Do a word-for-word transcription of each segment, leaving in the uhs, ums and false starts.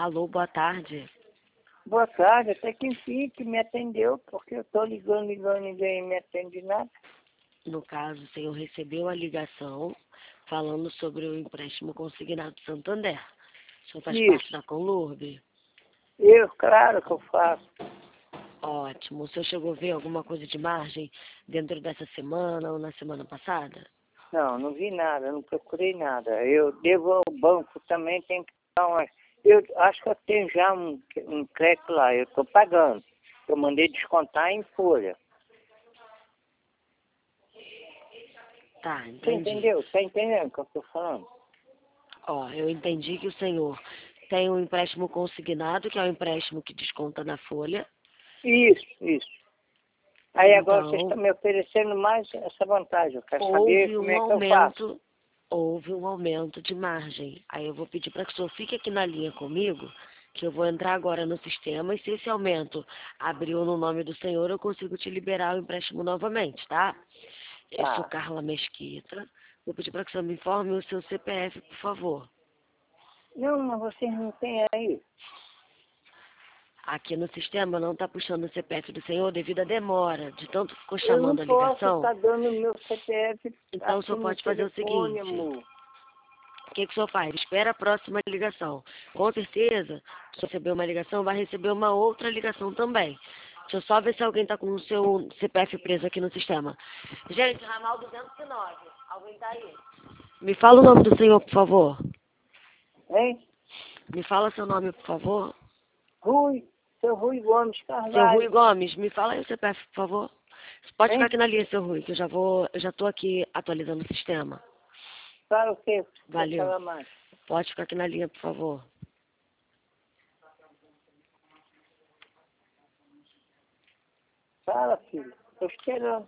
Alô, boa tarde. Boa tarde, até que enfim que me atendeu, porque eu estou ligando, ligando, ninguém me atende nada. No caso, o senhor recebeu a ligação falando sobre o empréstimo consignado do Santander. O senhor faz parte Isso, da Conlurb? eu, claro que eu faço. Ótimo. O senhor chegou a ver alguma coisa de margem dentro dessa semana ou na semana passada? Não, não vi nada, não procurei nada. Eu devo ao banco também, tem que dar uma... Eu acho que eu tenho já um, um crédito lá, eu estou pagando. Eu mandei descontar em folha. Tá, Você entendi. entendeu? Está entendendo o que eu estou falando? Ó, eu entendi que o senhor tem um empréstimo consignado, que é o empréstimo que desconta na folha. Isso, isso. Aí agora vocês Então, estão me oferecendo mais essa vantagem. Eu quero saber houve como um é que eu faço. aumento, houve um aumento de margem. Aí eu vou pedir para que o senhor fique aqui na linha comigo, que eu vou entrar agora no sistema, e se esse aumento abriu no nome do senhor, eu consigo te liberar o empréstimo novamente, tá? Eu sou Tá. Carla Mesquita. Vou pedir para que o senhor me informe o seu C P F, por favor. Não, mas vocês não têm aí. Aqui no sistema não está puxando o C P F do senhor devido à demora, de tanto ficou Eu não chamando a posso ligação. estar dando o meu C P F Então o aqui senhor no pode fazer o telefone, seguinte. amor. O que, que o senhor faz? Espera a próxima ligação. Com certeza, se receber uma ligação, vai receber uma outra ligação também. Deixa eu só ver se alguém está com o seu C P F preso aqui no sistema. Gente, ramal duzentos e nove. Alguém está aí? Me fala o nome do senhor, por favor. Hein? Me fala seu nome, por favor. Rui, seu Rui Gomes Seu Rui Carvalho. Gomes, me fala aí o C P F, por favor. Você pode ficar Hein? aqui na linha, seu Rui, que eu já vou, eu já estou aqui atualizando o sistema. Fala o quê? Quer Valeu. falar mais? Pode ficar aqui na linha, por favor. Fala, filho. Estou esperando.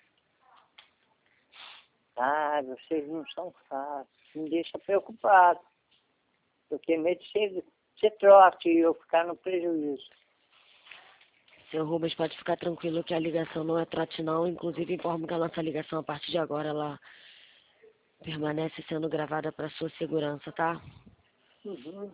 Ah, vocês não são fáceis. Me deixa preocupado. Eu tenho medo de ser, ser trote e eu ficar no prejuízo. Seu Rubens, pode ficar tranquilo que a ligação não é trote não. Inclusive, informo que a nossa ligação, a partir de agora, ela permanece sendo gravada para sua segurança, tá? Uhum.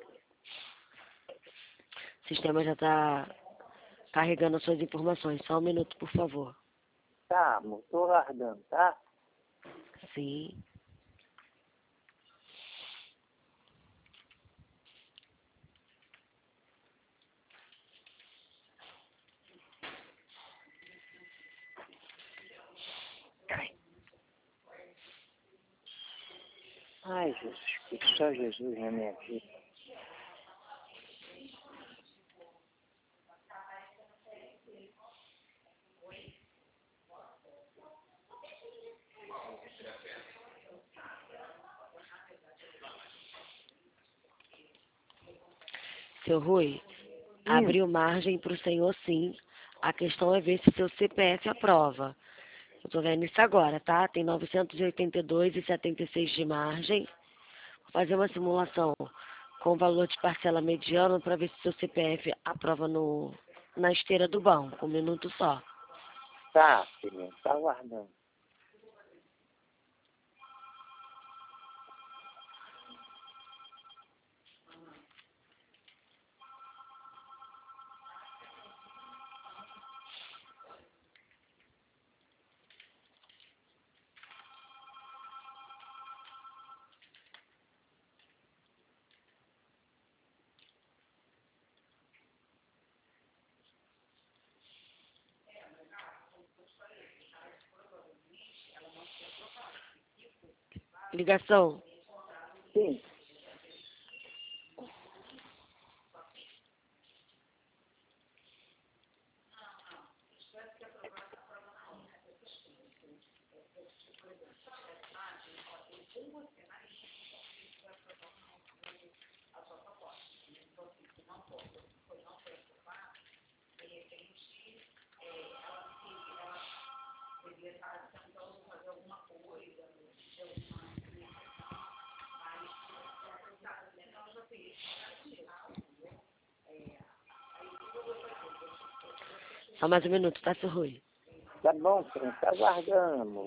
O sistema já está carregando as suas informações. Só um minuto, por favor. Tá, amor. Estou aguardando, tá? Sim. Ai, Jesus, que só Jesus na minha vida. Seu Rui, Hum. abriu margem para o senhor, sim. A questão é ver se seu C P F aprova. Eu tô vendo isso agora, tá? Tem novecentos e oitenta e dois e setenta e seis de margem. Vou fazer uma simulação com o valor de parcela mediano para ver se seu C P F aprova no, na esteira do banco. Um minuto só. Tá, filho. Tá aguardando. Ligação. Sim. Só mais um minuto, tá, seu Rui? Tá bom, filho. Tá aguardando, amor.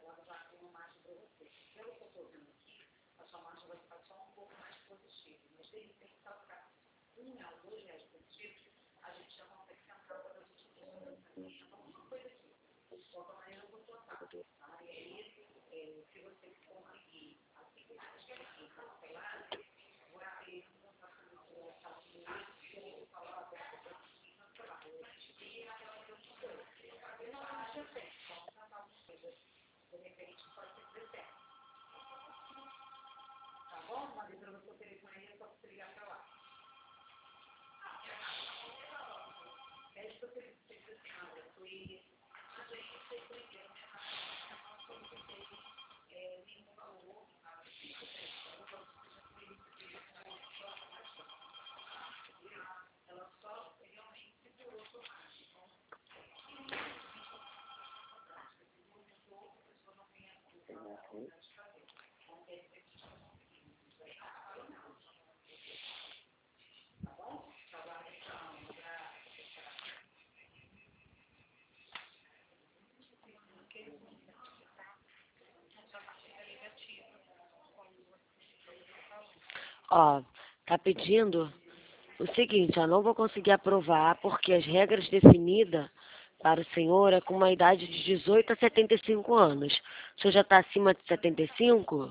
Ó, tá pedindo o seguinte, eu não vou conseguir aprovar porque as regras definidas para o senhor é com uma idade de dezoito a setenta e cinco anos. O senhor já está acima de setenta e cinco?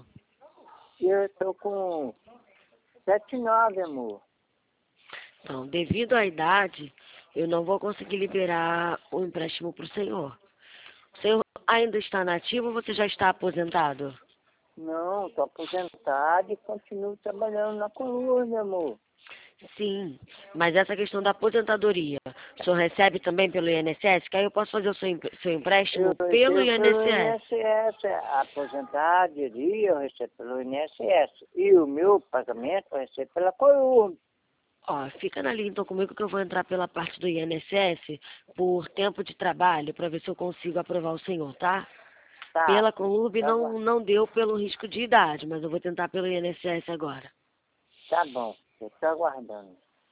Eu estou com setenta e nove, amor. Então, devido à idade, eu não vou conseguir liberar o empréstimo para o senhor. O senhor ainda está nativo ou você já está aposentado? Não, estou aposentado e continuo trabalhando na coluna, amor. Sim, mas essa questão da aposentadoria, o senhor recebe também pelo I N S S? Que aí eu posso fazer o seu, empre- seu empréstimo Eu pelo recebo pelo I N S S. I N S S, a aposentadoria eu recebo pelo I N S S. E o meu pagamento eu recebo pela coluna. Ó, fica na linha então comigo que eu vou entrar pela parte do I N S S por tempo de trabalho para ver se eu consigo aprovar o senhor, tá? Tá, Pela Conlub tá não, bom. não deu pelo risco de idade, mas eu vou tentar pelo I N S S agora. Tá bom, eu estou aguardando.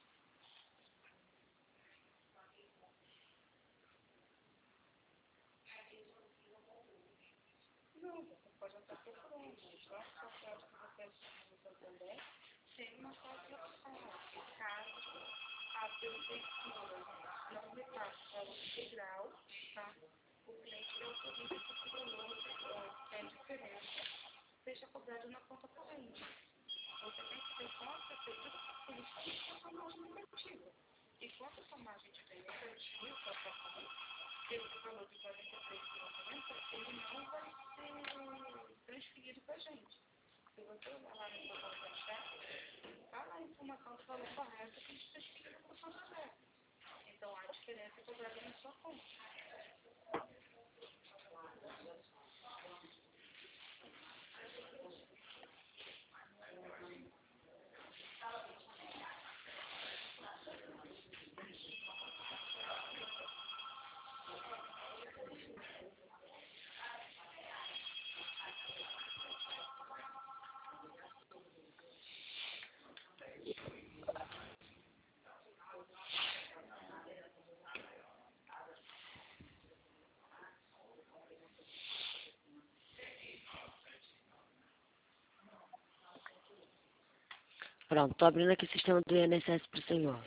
Pronto, tô abrindo aqui o sistema do I N S S pro senhor.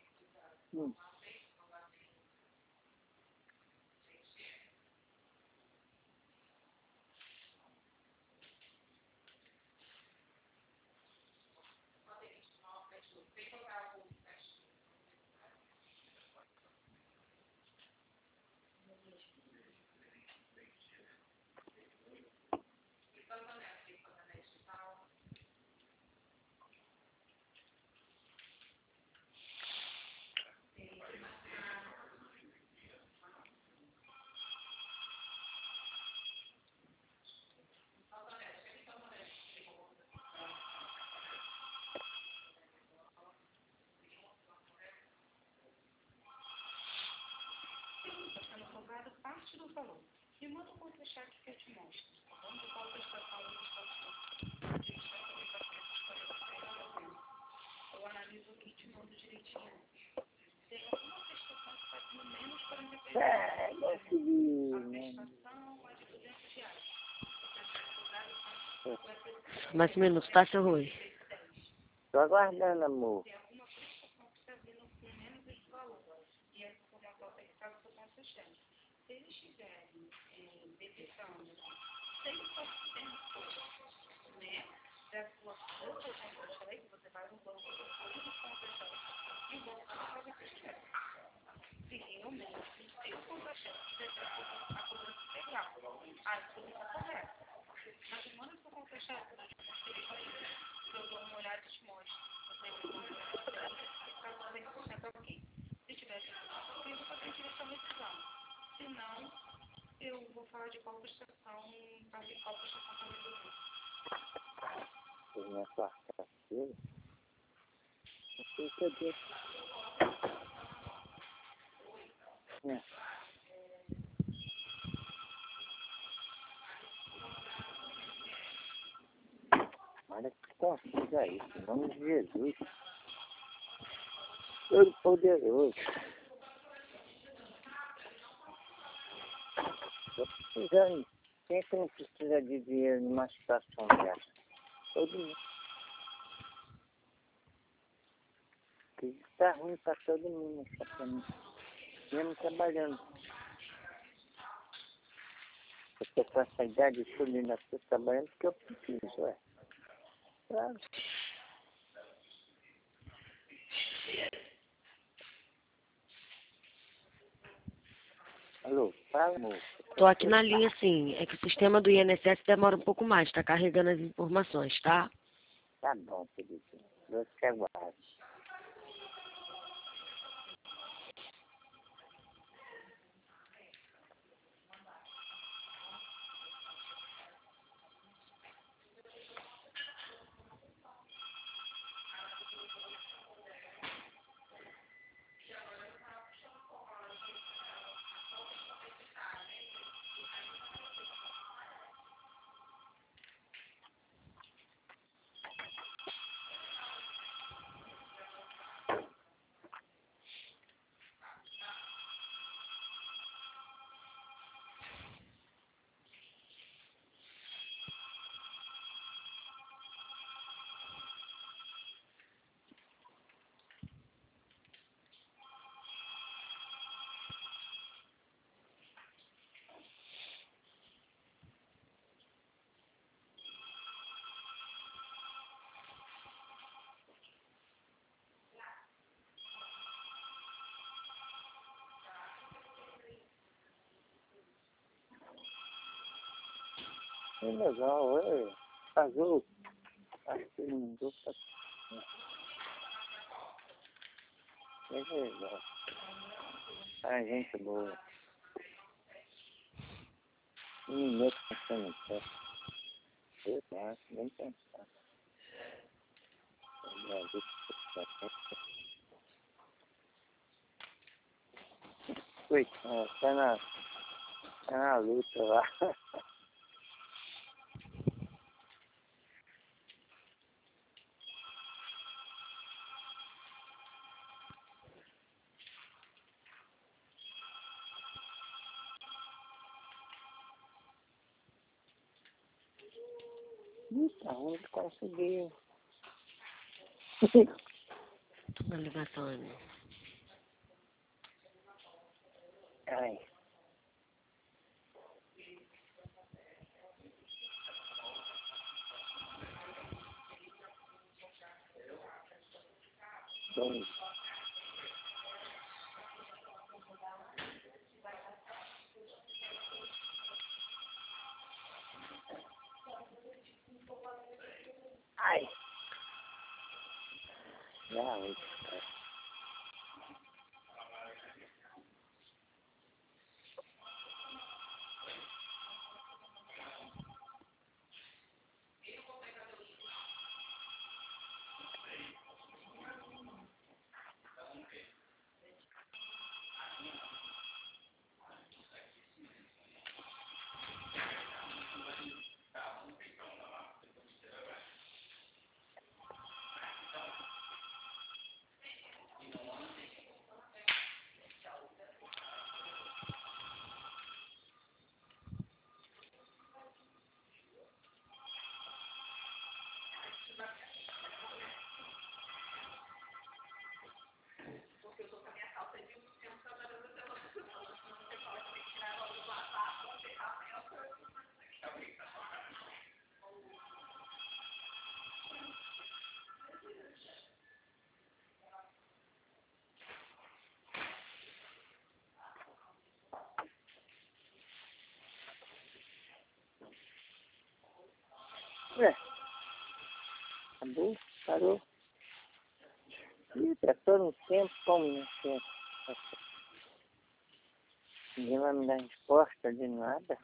Hum. É, meu filho, né? Mais um minuto, tá, seu Rui? Tô aguardando, amor. Na quarta-feira? Não sei que dia. É. Olha que confuso aí, em nome de Jesus. Todo poderoso. Tô precisando. Quem é que não precisa de dinheiro numa situação dessa? Todo mundo. Isso tá ruim pra todo mundo, só pra mim. Mesmo trabalhando. Eu tô com essa idade toda, ainda tô trabalhando porque eu preciso, é. Claro. Alô, fala, amor. Tô aqui na linha, sim. É que o sistema do I N S S demora um pouco mais, tá carregando as informações, tá? Tá bom, queridinho. Deus te aguarde. É legal, é. Casou. Acho que não deu pra... É legal. A gente boa. Um minuto pensando em pé. Eu acho, nem pensar. Eu agradeço por você. Coitado, tá na, tá na luta lá. Eita, onde conseguiu? Tô na ligação, amigo. Ai. Dois. Ai. Já, oito. É, acabou, parou. Ih, tá todo um tempo como não sei. Ninguém vai me dar resposta de nada.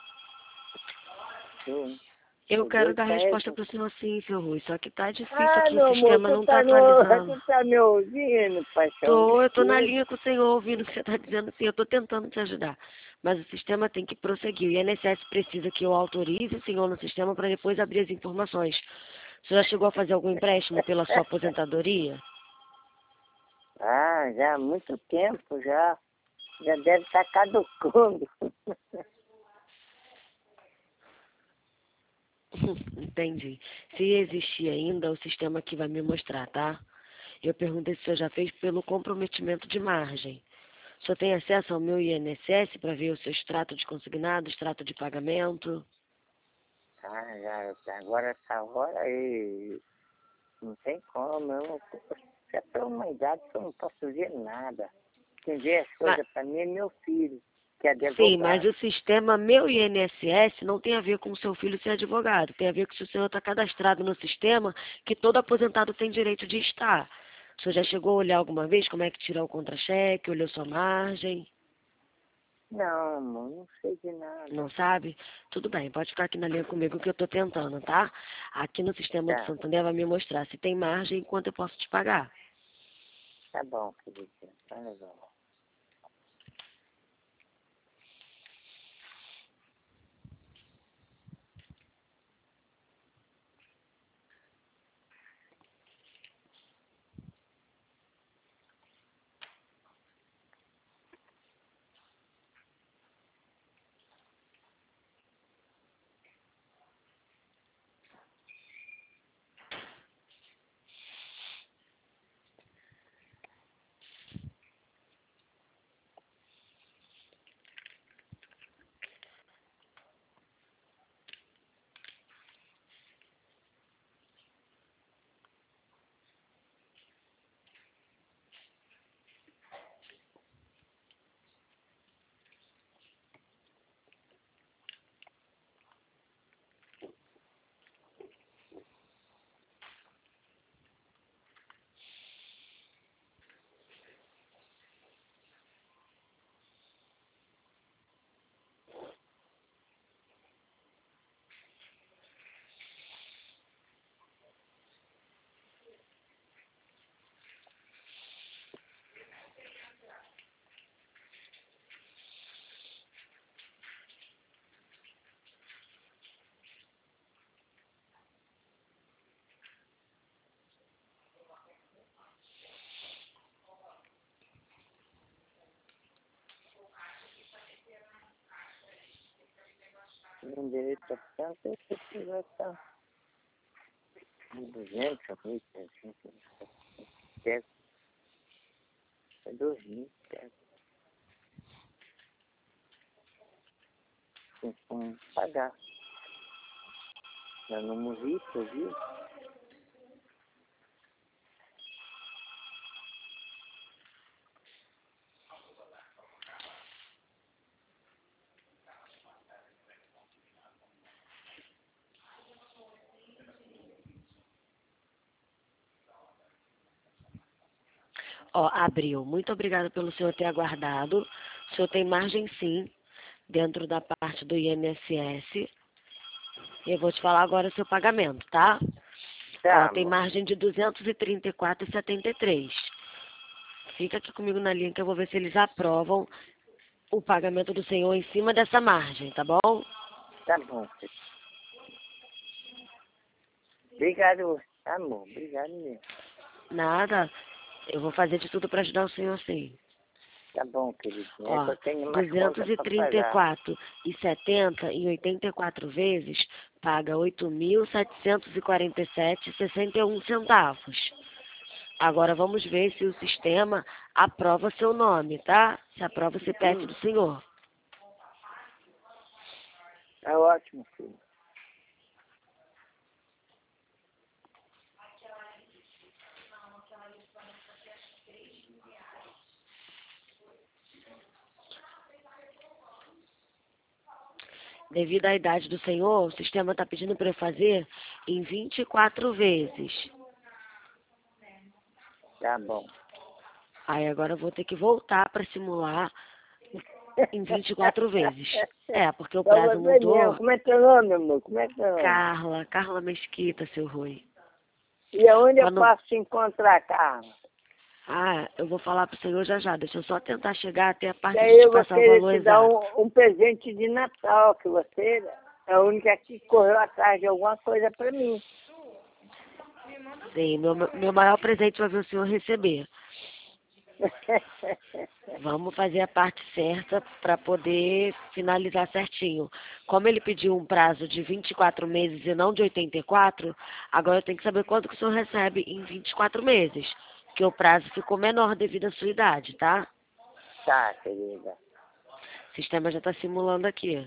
Eu, Eu o quero doido dar tá resposta resolvendo. pro senhor sim, seu Rui, só que tá difícil Ah, aqui, o meu amor, sistema tu não tá tá, no, atualizando. tu tá me ouvindo, paixão? Tô, eu tô na Desculpa. linha com o senhor ouvindo o que você tá dizendo sim, eu tô tentando te ajudar. Mas o sistema tem que prosseguir. O I N S S precisa que eu autorize o senhor no sistema para depois abrir as informações. O senhor já chegou a fazer algum empréstimo pela sua aposentadoria? Ah, já há muito tempo já. Já deve estar caducando. Entendi. Se existir ainda, o sistema aqui vai me mostrar, tá? Eu perguntei se o senhor já fez pelo comprometimento de margem. O senhor tem acesso ao meu I N S S para ver o seu extrato de consignado, extrato de pagamento? Ah, já, agora essa hora aí não tem como. Eu não, já estou numa idade que eu não posso ver nada. Quem vê as Mas, coisas para mim é meu filho, que é sim, mas advogado. o sistema meu I N S S não tem a ver com o seu filho ser advogado. Tem a ver com se o senhor está cadastrado no sistema que todo aposentado tem direito de estar. O senhor já chegou a olhar alguma vez como é que tira o contra-cheque, olhou sua margem? Não, amor, não sei de nada. Não sabe? Tudo bem, pode ficar aqui na linha comigo que eu estou tentando, tá? Aqui no sistema do Tá, Santander vai me mostrar se tem margem e quanto eu posso te pagar. tá bom, queridinho. Tá legal. Tem direito a tanto, eu sei que vai estar de duzentos, mil, trezentos, é dois mil, tem como pagar. Eu não morri, eu vi. Ó, abriu. Muito obrigada pelo senhor ter aguardado. O senhor tem margem sim, dentro da parte do I N S S. Eu vou te falar agora o seu pagamento, tá? Ó, Tá, tem amor. margem de duzentos e trinta e quatro reais e setenta e três. Fica aqui comigo na linha que eu vou ver se eles aprovam o pagamento do senhor em cima dessa margem, tá bom? Tá bom, filho. Obrigado, amor. Obrigado mesmo. Nada. Eu vou fazer de tudo para ajudar o senhor sim. Tá bom, queridinho. É que Ó, eu tenho mais duzentos conta e para trinta e pagar. quatro e setenta em oitenta e quatro vezes paga oito mil setecentos e quarenta e sete e sessenta e um centavos. Agora vamos ver se o sistema aprova seu nome, tá? Se aprova o C P F Hum, do senhor. tá ótimo, filho. Devido à idade do senhor, o sistema está pedindo para eu fazer em vinte e quatro vezes. Tá bom. Aí agora eu vou ter que voltar para simular em vinte e quatro vezes. É, porque o Pra prazo você mesmo. mudou. Como é teu nome, amor? Como é teu nome? Carla, Carla Mesquita, seu Rui. E aonde eu Quando... posso te encontrar, Carla? Ah, eu vou falar pro senhor já já. Deixa eu só tentar chegar até a parte E de aí te eu vou passar o querer valor te dar exato. um, um presente de Natal, que você é a única que correu atrás de alguma coisa pra mim. Sim, meu, meu maior presente vai ver o senhor receber. Vamos fazer a parte certa para poder finalizar certinho. Como ele pediu um prazo de vinte e quatro meses e não de oitenta e quatro, agora eu tenho que saber quanto que o senhor recebe em vinte e quatro meses. Porque o prazo ficou menor devido à sua idade, tá? Tá, querida. O sistema já está simulando aqui.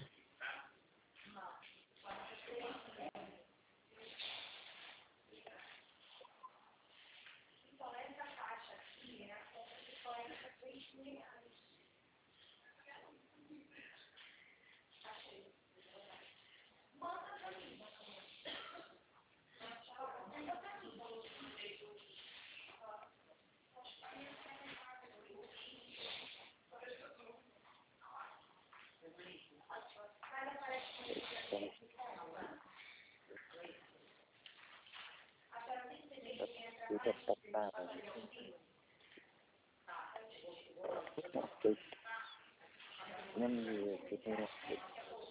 Fica preparado. Não me diga que tem respeito.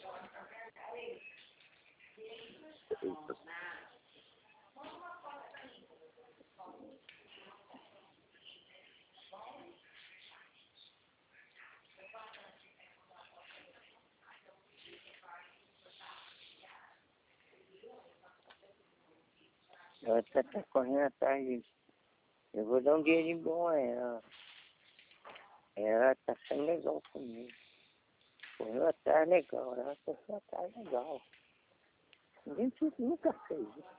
Ela tá, tá correndo atrás disso. Eu vou dar um dinheirinho bom a ela. Ela tá sendo legal comigo. Correu atrás legal, ela correu atrás legal. Ninguém fez- nunca fez isso.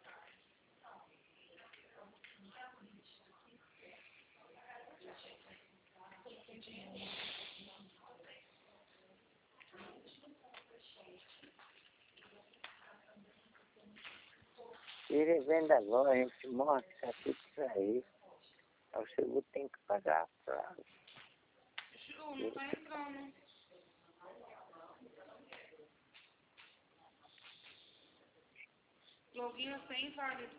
Ele vem da loja, a gente mostra tudo pra ele. Aí o seguro tem que pagar, claro. Ju, não tá entrando. Login sem válido.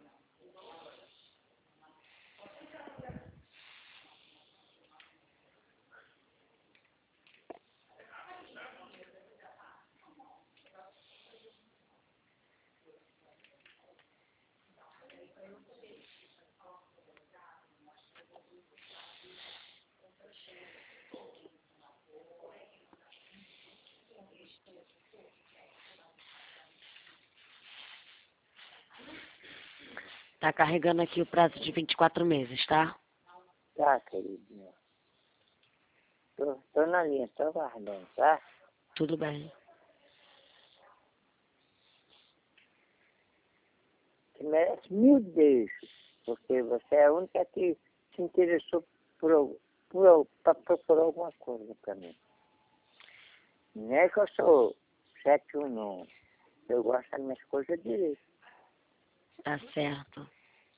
Tá carregando aqui o prazo de vinte e quatro meses, tá? Tá, queridinha. Tô, tô na linha, tô aguardando, tá? Tudo bem. Você merece mil beijos, porque você é a única que se interessou por, por, para procurar alguma coisa pra mim. Não é que eu sou sete um, não. Eu gosto das minhas coisas direito. Tá certo.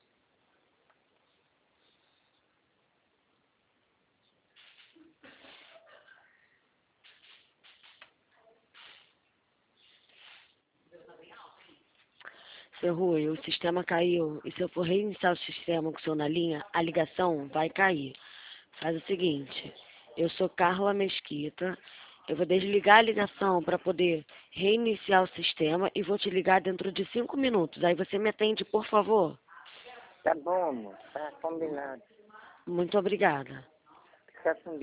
Seu Rui, o sistema caiu. E se eu for reiniciar o sistema com o senhor na linha, a ligação vai cair. Faz o seguinte, eu sou Carla Mesquita, eu vou desligar a ligação para poder reiniciar o sistema e vou te ligar dentro de cinco minutos. Aí você me atende, por favor? Tá bom, amor. Tá combinado. Muito obrigada. Fica com